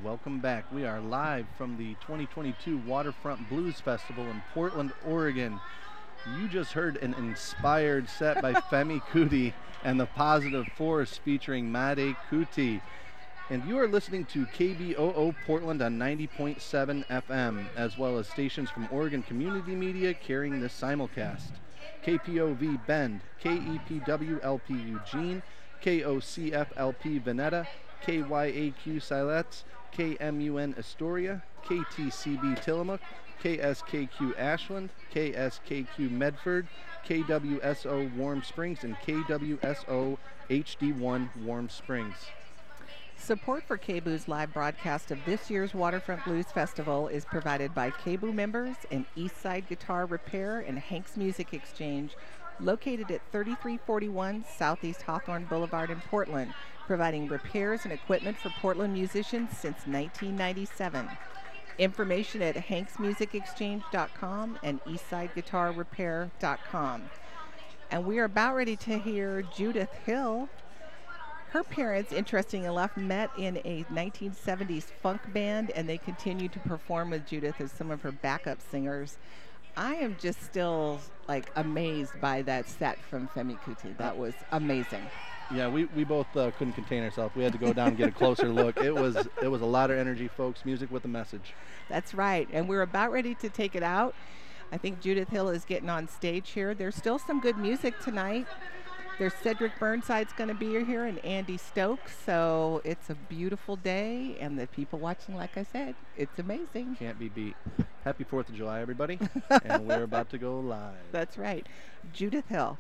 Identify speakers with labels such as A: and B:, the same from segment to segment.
A: welcome back. We are live from the 2022 Waterfront Blues Festival in Portland, Oregon. You just heard an inspired set by Femi Kuti and the Positive Force featuring Made Kuti. And you are listening to KBOO Portland on 90.7 FM, as well as stations from Oregon Community Media carrying this simulcast. KPOV Bend, KEPW-LP Eugene, KOCF-LP Veneta, KYAQ Siletz, KMUN Astoria, KTCB Tillamook, KSKQ Ashland, KSKQ Medford, KWSO Warm Springs, and KWSO HD1 Warm Springs.
B: Support for KBOO's live broadcast of this year's Waterfront Blues Festival is provided by KBOO members and Eastside Guitar Repair and Hank's Music Exchange, located at 3341 Southeast Hawthorne Boulevard in Portland, providing repairs and equipment for Portland musicians since 1997. Information at hanksmusicexchange.com and eastsideguitarrepair.com. And we are about ready to hear Judith Hill. Her parents, interestingly enough, met in a 1970s funk band, and they continue to perform with Judith as some of her backup singers. I am just still amazed by that set from Femi Kuti. That was amazing.
A: Yeah, we both couldn't contain ourselves. We had to go down and get a closer look. It was a lot of energy, folks. Music with a message.
B: That's right. And we're about ready to take it out. I think Judith Hill is getting on stage here. There's still some good music tonight. There's Cedric Burnside's going to be here and Andy Stokes. So it's a beautiful day. And the people watching, like I said, it's amazing.
A: Can't be beat. Happy 4th of July, everybody. And we're about to go live.
B: That's right. Judith Hill.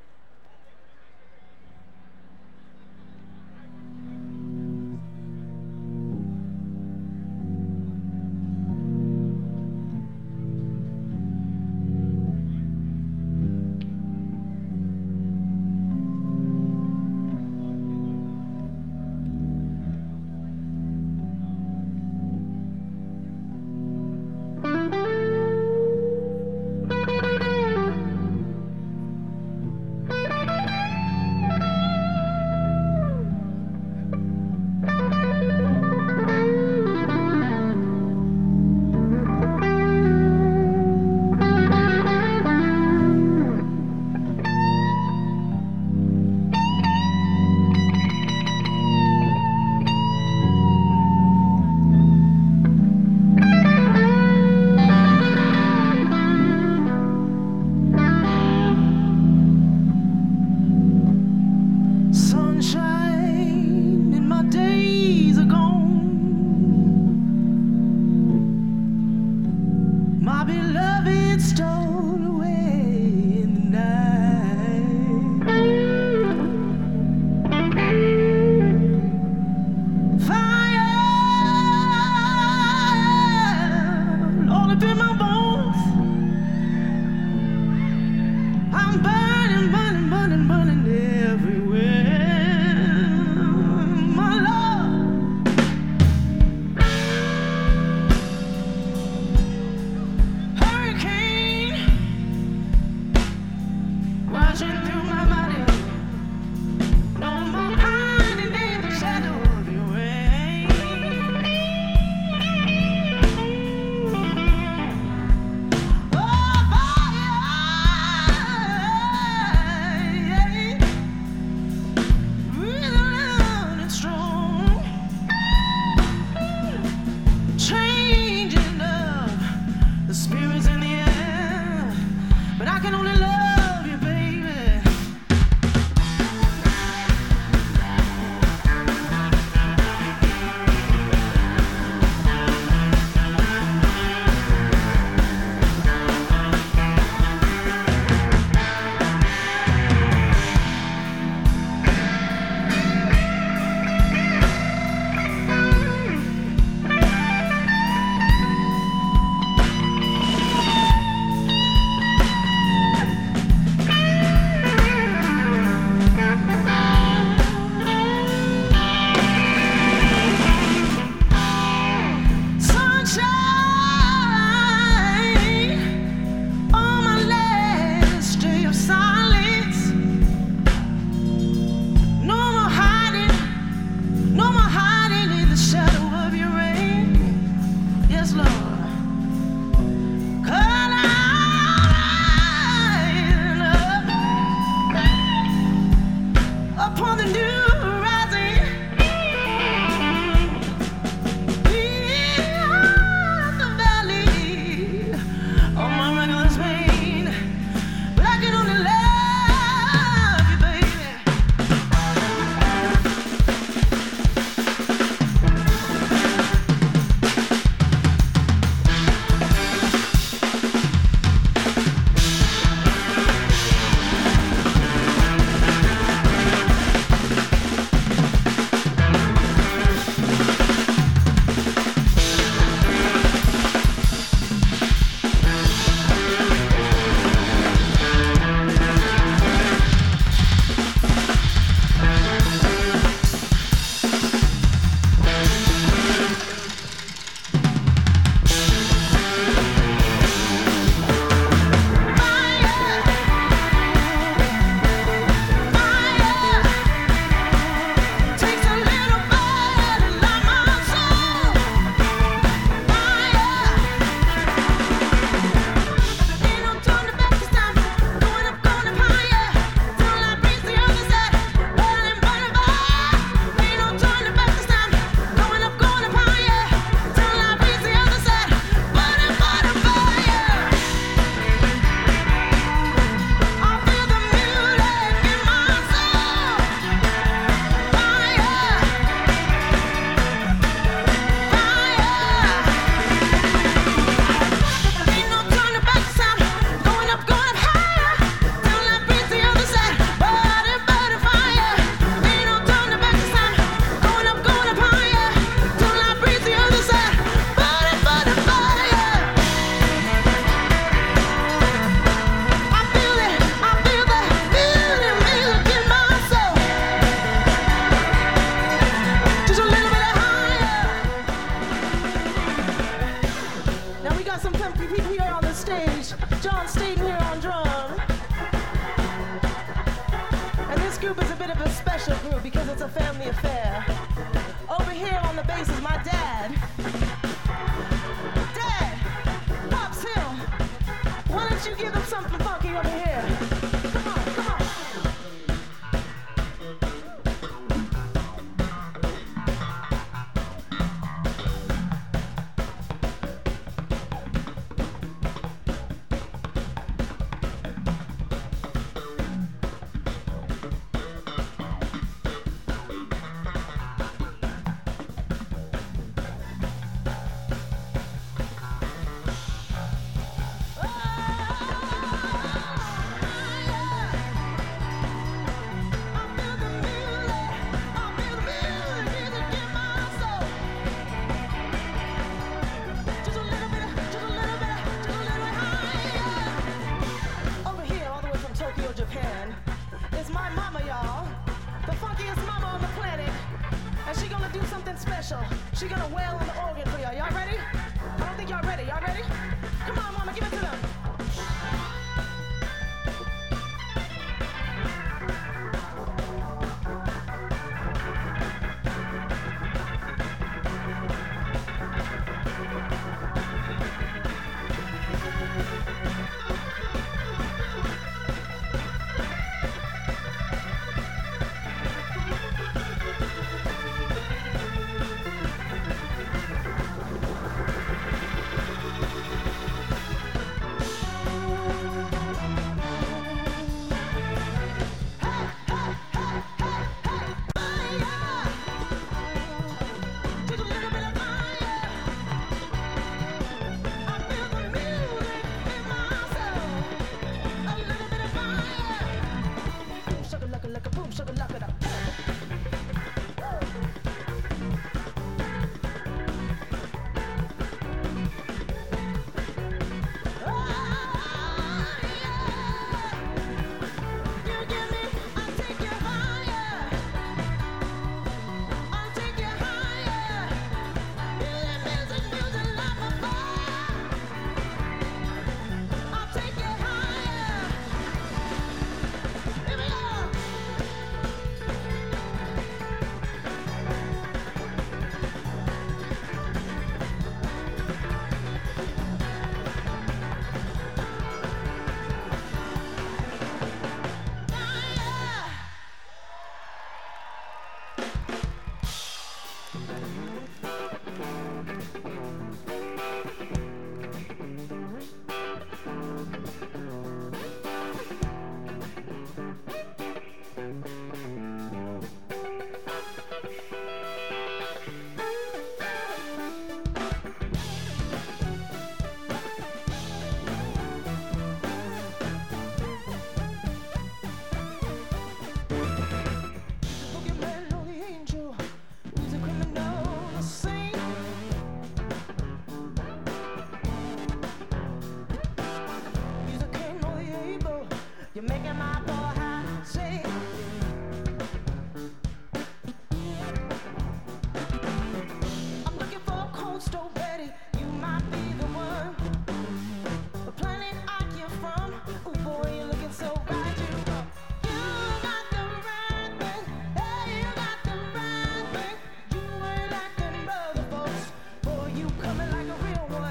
C: here on drum. And this group is a bit of a special group because it's a family affair. Over here on the bass is my dad. Dad, Pops Hill, why don't you give them something funky over here? Come on, come on. She gonna wail on the organ for y'all. Y'all ready? I don't think y'all ready. Y'all ready? Come on, mama, give it to them.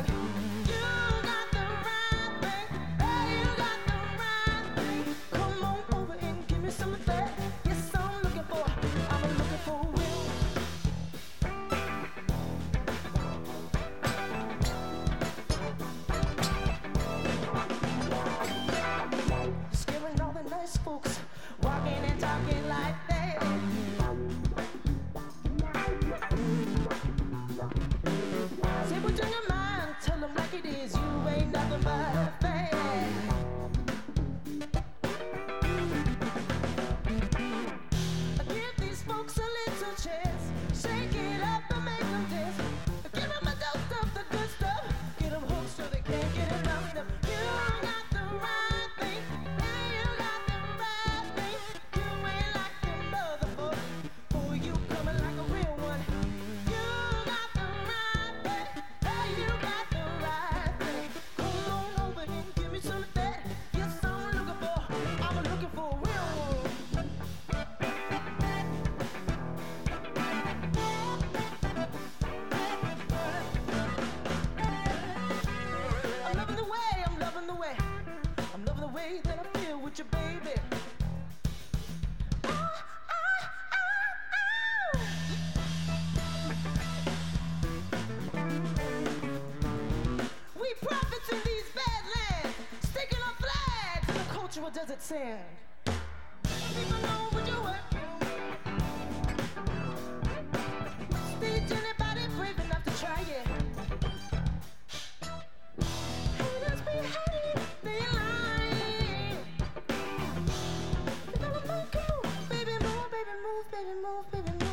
C: Come on. the way that I feel with you, baby. We prophets in these badlands, sticking up flags in the cultural desert sand. People know what you're working. Stage anybody brave enough to try it. Haters be hating, they lying. You gotta make it move, baby, move, baby, move, baby, move, baby, move.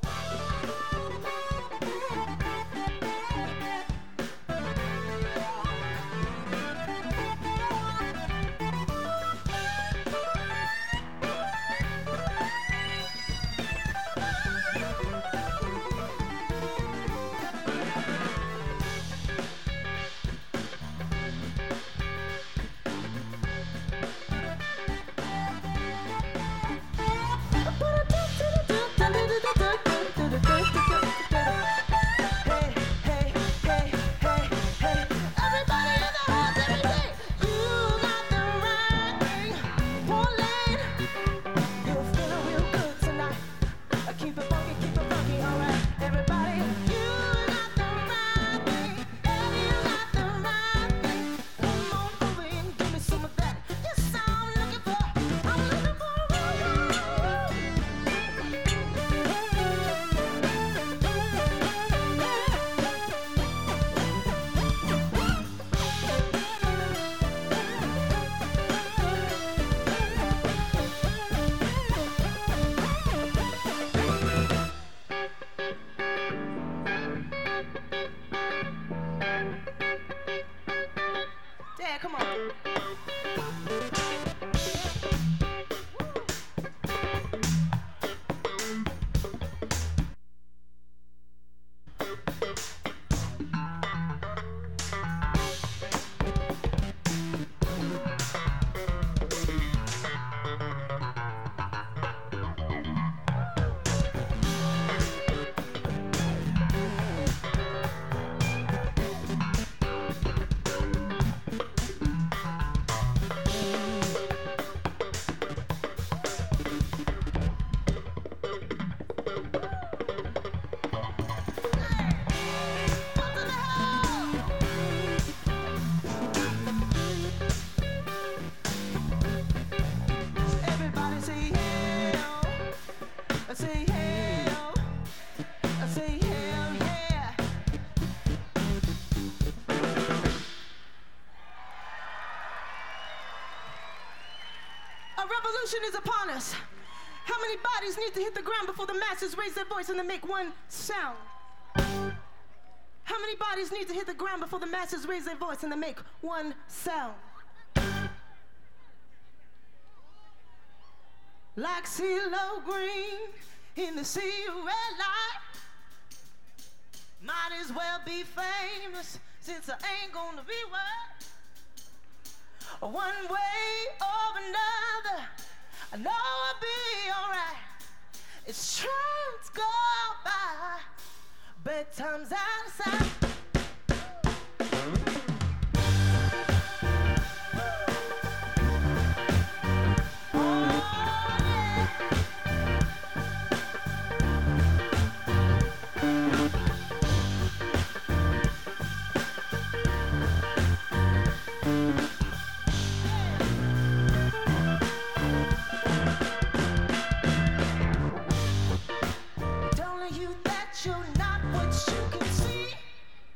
C: Dad, come on. Everybody say hell. I say hell. I say hell, yeah. A revolution is upon us. How many bodies need to hit the ground before the masses raise their voice and they make one sound? How many bodies need to hit the ground before the masses raise their voice and they make one sound? Like CeeLo Green in the sea of red light. Might as well be famous since I ain't gonna be what? One way or another, I know I'll be alright. It's trains go by, bedtime's out of sight. Telling you that you're not what you can see.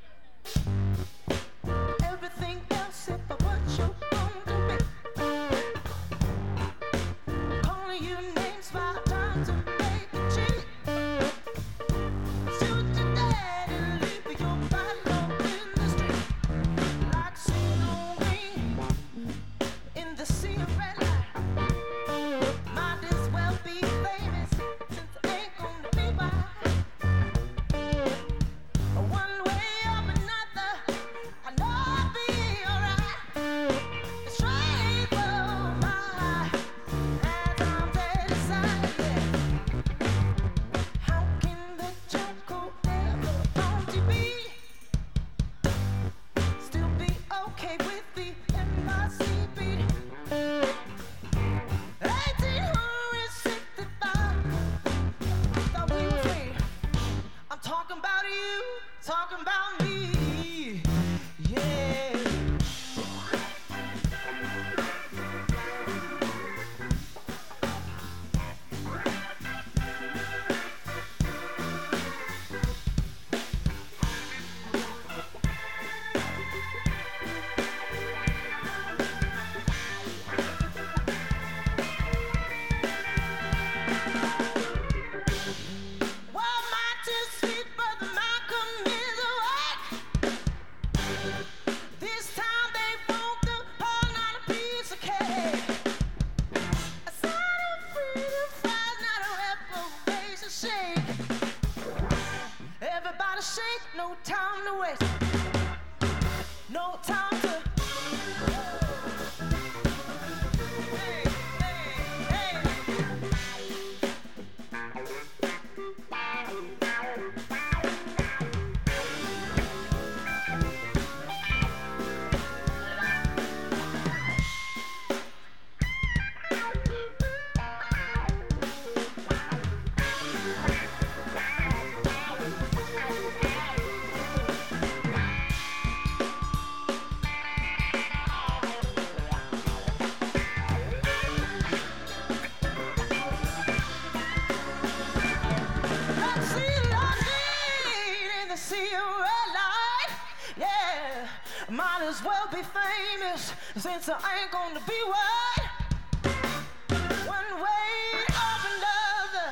C: Since I ain't gonna be what? One way or another.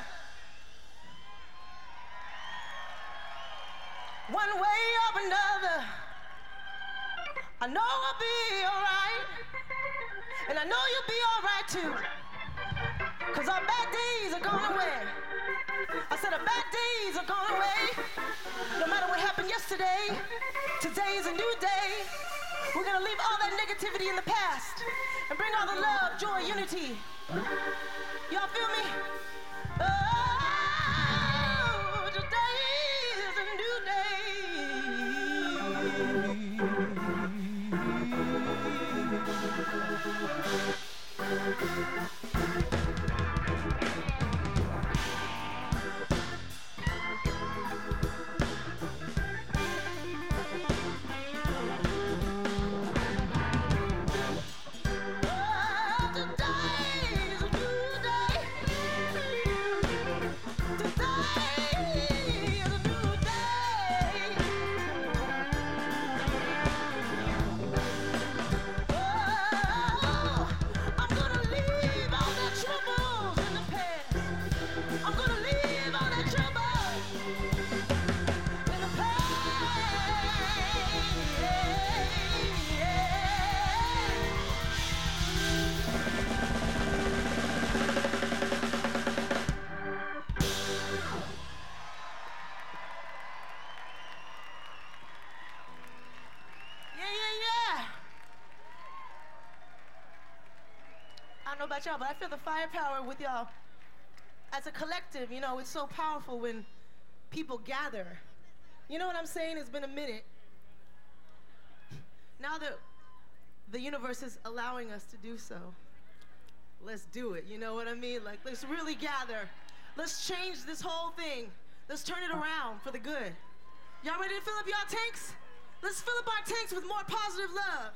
C: One way or another. I know I'll be alright. And I know you'll be alright too. Cause our bad days are gone away. I said our bad days are gone away. No matter what happened yesterday, today is a new day. We're gonna leave all that negativity in the past and bring all the love, joy, unity. Y'all feel me? Oh, today is a new About y'all, but I feel the firepower with y'all as a collective. You know, it's so powerful when people gather. You know what I'm saying? It's been a minute. Now that the universe is allowing us to do so, let's do it. You know what I mean? Like, let's really gather. Let's change this whole thing. Let's turn it around for the good. Y'all ready to fill up y'all tanks? Let's fill up our tanks with more positive love.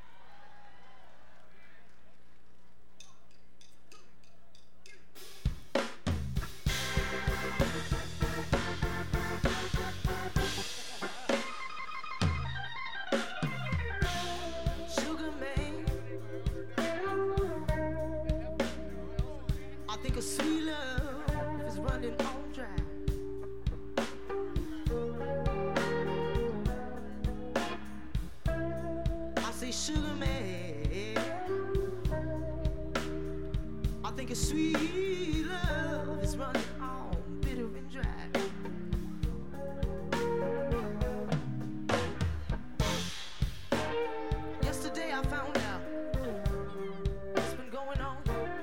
C: Sweet love is running on dry. I say, sugar man, I think a sweet love is running on bitter and dry. Yesterday I found out what's been going on.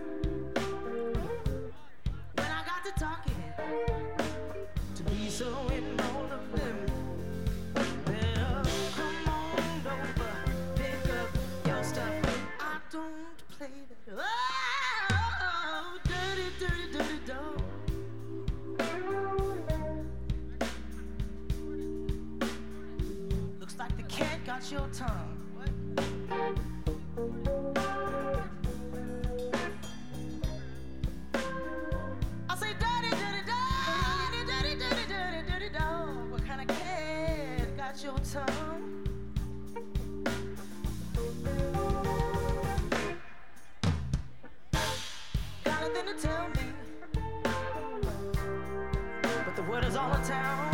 C: Talking to be so in all of them. Better come on over, pick up your stuff. I don't play that. Oh, dirty, dirty, dirty dog. Looks like the cat got your tongue. I say dirty, dirty, dirty, dirty, dirty, dirty, dirty dog. What kind of cat got your tongue? Got nothing to tell me, but the word is all in town.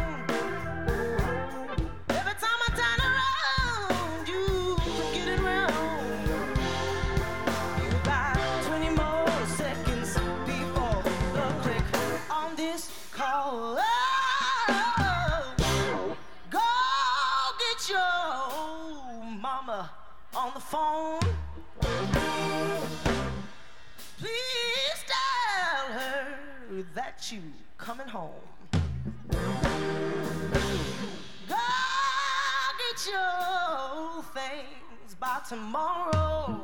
C: Every time I turn around, you get it wrong. You got 20 more seconds before the click on this call. Oh, go get your mama on the phone. Please tell her that you coming home. Go get your things by tomorrow.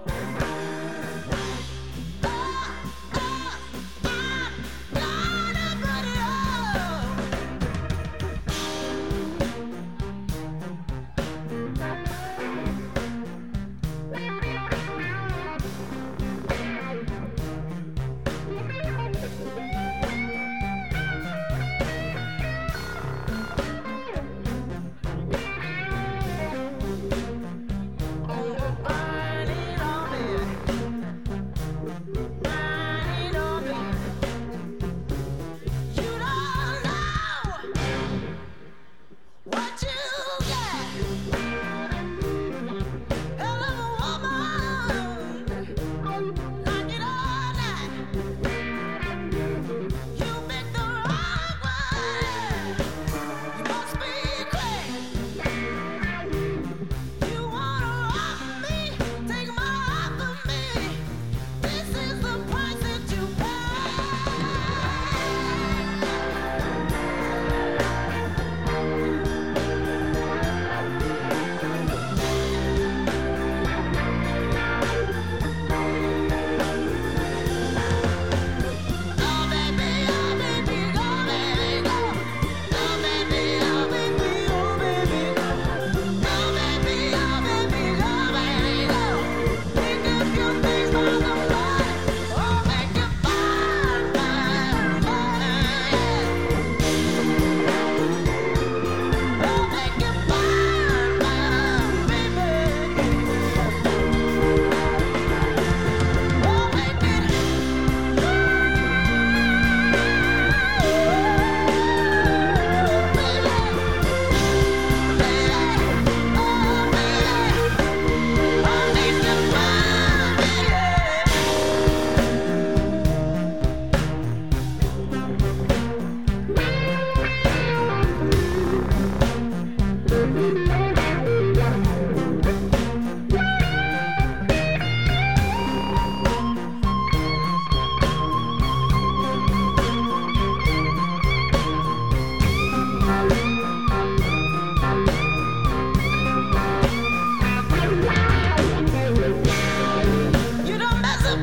C: Burn it all.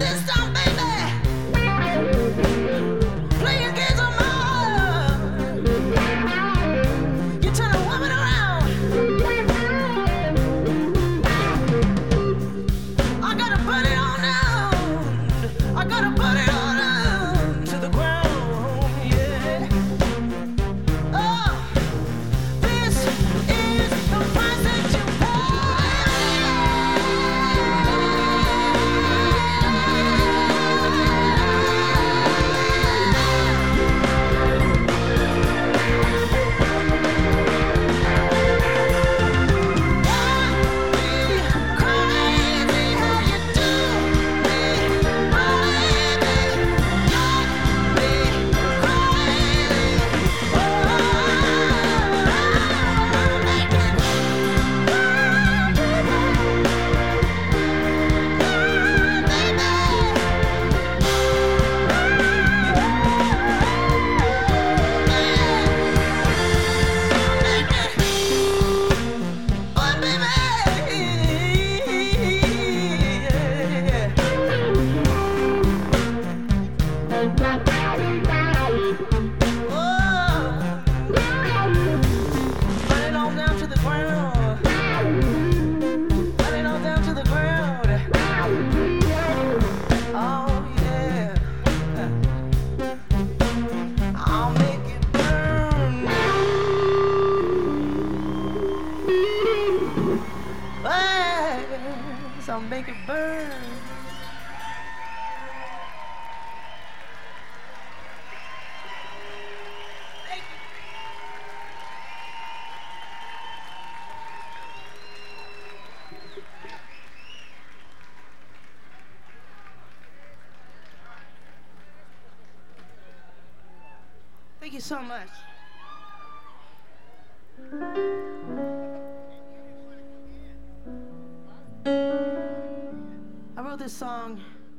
C: this time, baby. Playing games on my heart. You turn a woman around. I gotta put it on down. I gotta put it on down to the ground, yeah. Oh, this is the price that you I'll make it burn. Thank you. Thank you so much. I wrote this song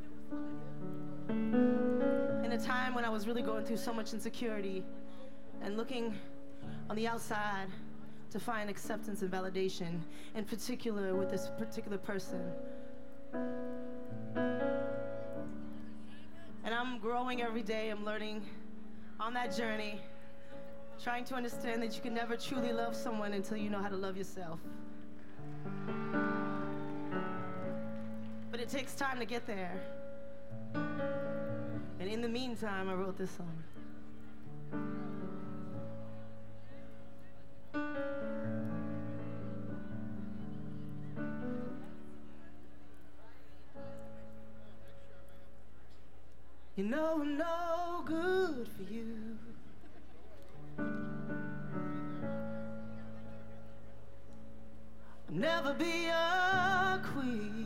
C: in a time when I was really going through so much insecurity and looking on the outside to find acceptance and validation, in particular with this particular person. And I'm growing every day. I'm learning on that journey, trying to understand that you can never truly love someone until you know how to love yourself. But it takes time to get there. And in the meantime, I wrote this song. You know I'm no good for you. I'll never be a queen.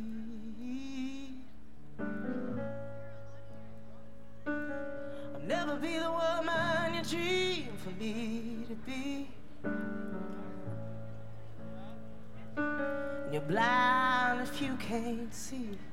C: I'll never be the woman you dream for me to be. And you're blind if you can't see.